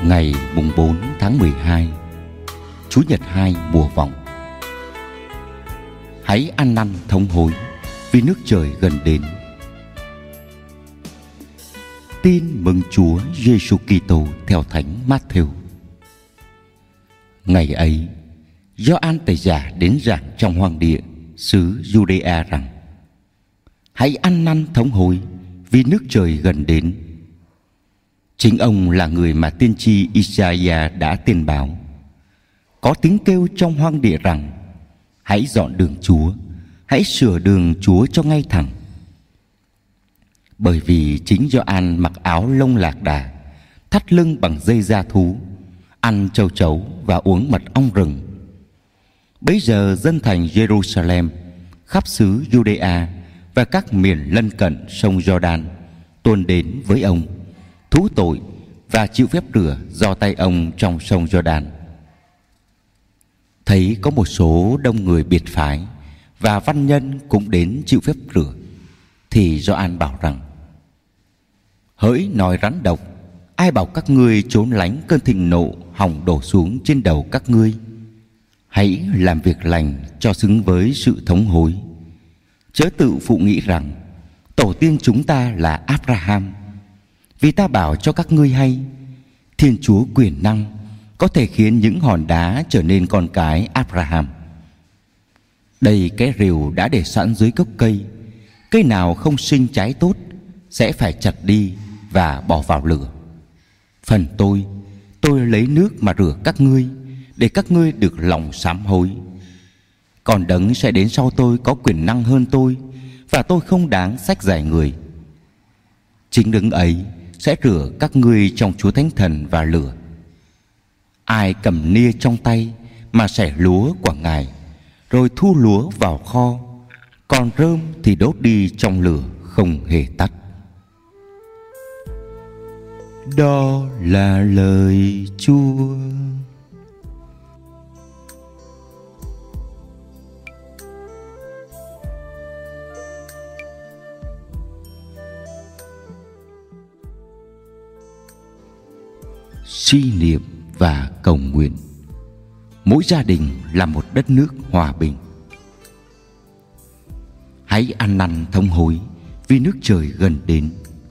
Ngày mùng 4 tháng 12, Chủ nhật 2 mùa vọng. Hãy ăn năn thống hối, vì nước trời gần đến. Tin mừng Chúa Giêsu Kitô theo Thánh Mát-thêu. Ngày ấy, Gioan Tẩy Giả đến giảng trong hoang địa xứ Giu-đê-a rằng: hãy ăn năn thống hối, vì nước trời gần đến. Chính ông là người mà tiên tri Isaiah đã tiên báo. Có tiếng kêu trong hoang địa rằng: hãy dọn đường Chúa, hãy sửa đường Chúa cho ngay thẳng. Bởi vì chính Gioan mặc áo lông lạc đà, thắt lưng bằng dây da thú, ăn châu chấu và uống mật ong rừng. Bấy giờ dân thành Jerusalem, khắp xứ Giu-đê-a và các miền lân cận sông Giođan tuôn đến với ông, thú tội và chịu phép rửa do tay ông trong sông Giođan. Thấy có một số đông người biệt phái và văn nhân cũng đến chịu phép rửa, thì Gioan bảo rằng: hỡi nòi rắn độc, ai bảo các ngươi trốn lánh cơn thịnh nộ hòng đổ xuống trên đầu các ngươi? Hãy làm việc lành cho xứng với sự thống hối. Chớ tự phụ nghĩ rằng tổ tiên chúng ta là Abraham, vì ta bảo cho các ngươi hay, Thiên Chúa quyền năng có thể khiến những hòn đá trở nên con cái Abraham. Đây cái rìu đã để sẵn dưới gốc cây, cây nào không sinh trái tốt sẽ phải chặt đi và bỏ vào lửa. Phần tôi lấy nước mà rửa các ngươi, để các ngươi được lòng sám hối. Còn đấng sẽ đến sau tôi có quyền năng hơn tôi, và tôi không đáng xách giải người. Chính đấng ấy sẽ rửa các ngươi trong Chúa Thánh Thần và lửa. Ai cầm nia trong tay mà xẻ lúa của Ngài, rồi thu lúa vào kho, còn rơm thì đốt đi trong lửa không hề tắt. Đó là lời Chúa. Suy niệm và cầu nguyện. Mỗi gia đình là một đất nước hòa bình. Hãy ăn năn thống hối, vì nước trời gần đến.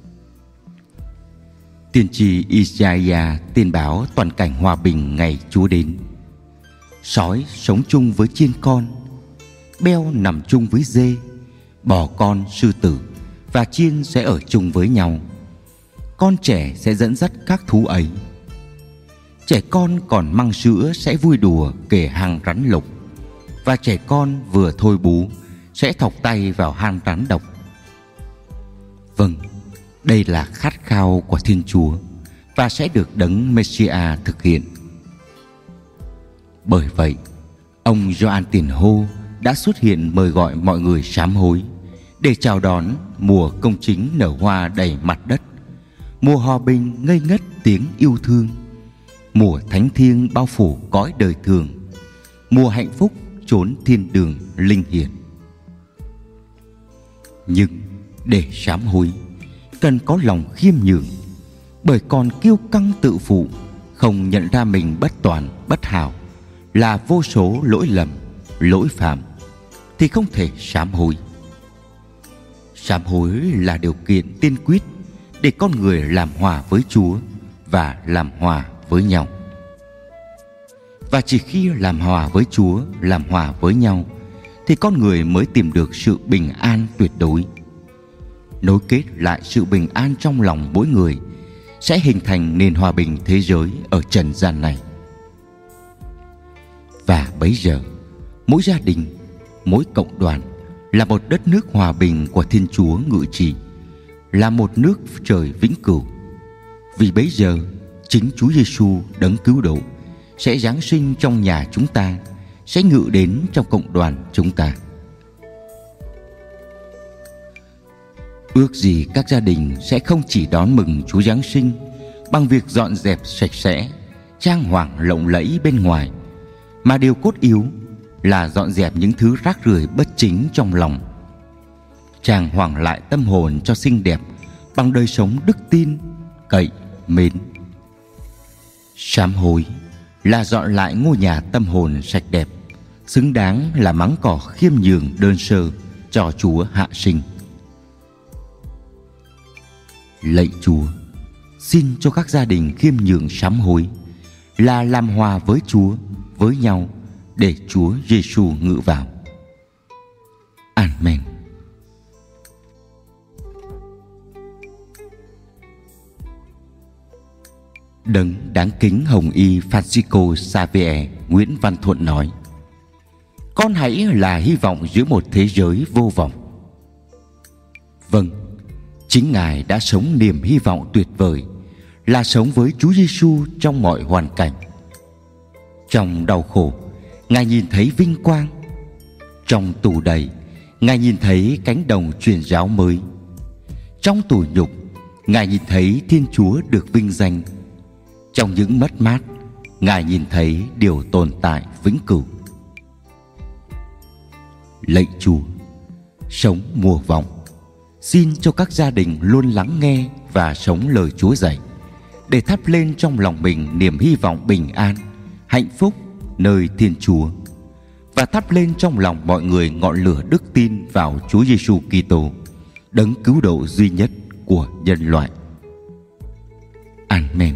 Tiên tri Isaiah tiên báo toàn cảnh hòa bình ngày Chúa đến. Sói sống chung với chiên con, beo nằm chung với dê, bò con sư tử và chiên sẽ ở chung với nhau. Con trẻ sẽ dẫn dắt các thú ấy. Trẻ con còn măng sữa sẽ vui đùa kể hang rắn lục, và trẻ con vừa thôi bú sẽ thọc tay vào hang rắn độc. Vâng, đây là khát khao của Thiên Chúa và sẽ được đấng Messiah thực hiện. Bởi vậy, ông Gioan Tiền Hô đã xuất hiện mời gọi mọi người sám hối, để chào đón mùa công chính nở hoa đầy mặt đất, mùa hòa bình ngây ngất tiếng yêu thương, mùa thánh thiêng bao phủ cõi đời thường, mùa hạnh phúc chốn thiên đường linh hiển. Nhưng để sám hối, cần có lòng khiêm nhường, bởi còn kiêu căng tự phụ, không nhận ra mình bất toàn bất hảo, là vô số lỗi lầm lỗi phạm, thì không thể sám hối. Sám hối là điều kiện tiên quyết để con người làm hòa với Chúa và làm hòa với nhau. Và chỉ khi làm hòa với Chúa, làm hòa với nhau, thì con người mới tìm được sự bình an tuyệt đối. Nối kết lại sự bình an trong lòng mỗi người sẽ hình thành nền hòa bình thế giới ở trần gian này. Và bấy giờ, mỗi gia đình, mỗi cộng đoàn là một đất nước hòa bình của Thiên Chúa ngự trị, là một nước trời vĩnh cửu. Vì bấy giờ, chính Chúa Giêsu đấng cứu độ sẽ giáng sinh trong nhà chúng ta, sẽ ngự đến trong cộng đoàn chúng ta. Ước gì các gia đình sẽ không chỉ đón mừng Chúa Giáng sinh bằng việc dọn dẹp sạch sẽ, trang hoàng lộng lẫy bên ngoài, mà điều cốt yếu là dọn dẹp những thứ rác rưởi bất chính trong lòng, trang hoàng lại tâm hồn cho xinh đẹp bằng đời sống đức tin, cậy, mến. Sám hối là dọn lại ngôi nhà tâm hồn sạch đẹp, xứng đáng là máng cỏ khiêm nhường đơn sơ cho Chúa hạ sinh. Lạy Chúa, xin cho các gia đình khiêm nhường sám hối, là làm hòa với Chúa, với nhau, để Chúa Giêsu ngự vào. Amen. Đấng đáng kính hồng y Francisco Xavier Nguyễn Văn Thuận nói: con hãy là hy vọng giữa một thế giới vô vọng. Vâng, chính Ngài đã sống niềm hy vọng tuyệt vời, là sống với Chúa Giêsu trong mọi hoàn cảnh. Trong đau khổ, Ngài nhìn thấy vinh quang. Trong tù đầy, Ngài nhìn thấy cánh đồng truyền giáo mới. Trong tủi nhục, Ngài nhìn thấy Thiên Chúa được vinh danh. Trong những mất mát, Ngài nhìn thấy điều tồn tại vĩnh cửu. Lạy Chúa, sống mùa vọng, xin cho các gia đình luôn lắng nghe và sống lời Chúa dạy, để thắp lên trong lòng mình niềm hy vọng bình an, hạnh phúc nơi Thiên Chúa, và thắp lên trong lòng mọi người ngọn lửa đức tin vào Chúa Giêsu Kitô, đấng cứu độ duy nhất của nhân loại. Amen.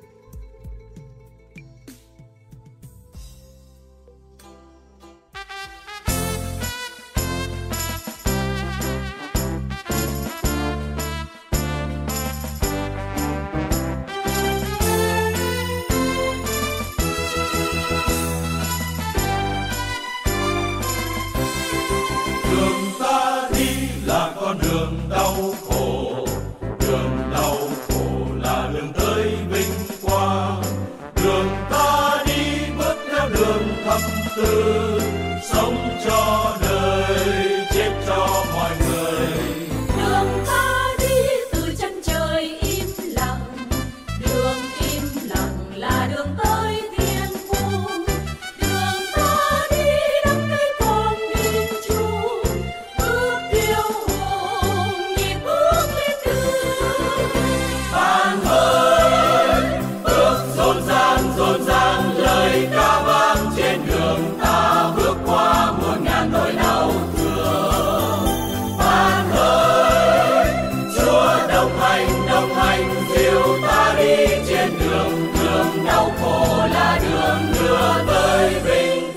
Đường ta đi là con đường đau khổ, đường đau khổ là đường tới vinh quang. Đường ta đi bước theo đường thập tự, sống cho đời, chết cho mọi người. Đường ta đi từ chân trời im lặng, đường im lặng là đường tới thiên vu. Đường ta đi đắm cây con nên Chúa, bước theo hồn nhịp bước lên đường. Bạn ơi, bước rộn ràng lời ca vang trên đường ta bước qua muôn ngàn nỗi đau thương. Bạn ơi, Chúa đồng hành dìu ta đi trên đường, đường đau khổ là đường đưa tới vinh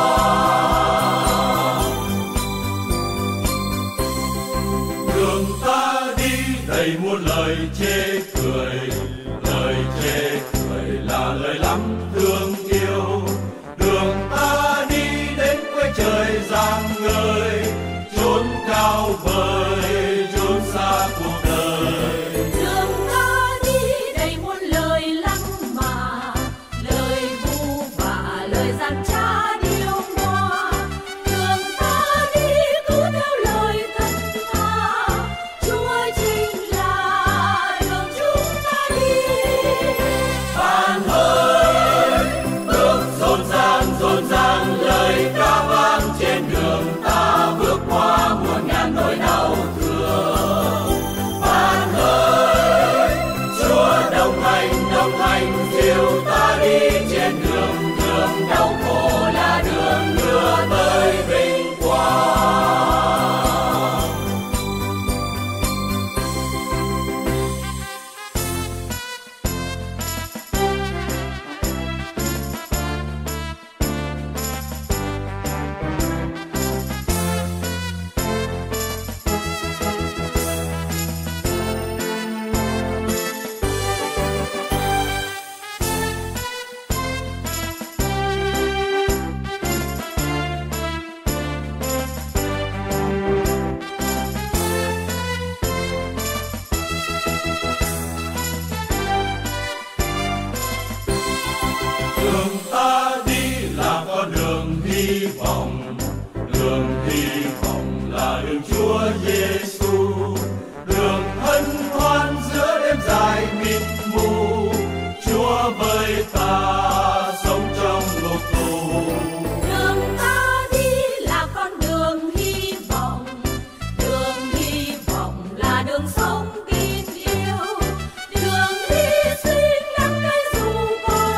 quang. Đường ta đi đầy muôn lời chê cười, lời chê cười là lời lắm thương yêu. Đường ta đi đến quê trời giang ngời, chốn cao vời, chốn xa cuộc đời. Đường ta đi đầy muôn lời lăng mạ, lời vu vạ, lời gian trá điêu ngoa. Đường ta đi cứ theo lời thật thà, Chúa chính là đường chúng ta đi. Bạn ơi, bước rộn ràng lời ca vang trên đường ta bước qua muôn ngàn nỗi đau thương. Bạn ơi, Chúa đồng hành dìu ta đi trên đường, đường đau khổ là đường đưa tới vinh quang. Đường ta đi là con đường hy vọng, đường hy vọng là đường Chúa Giêsu, đường hân hoan giữa đêm dài mịt mù. Chúa với ta sống trong ngục tù. Đường ta đi là con đường hy vọng là đường sống tin yêu. Đường hy sinh đắm cây dù còn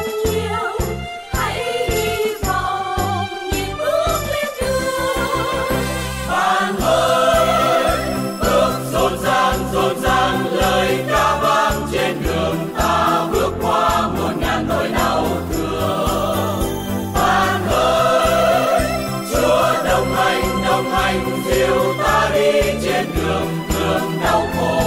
đồng hành dìu ta đi trên đường đau khổ.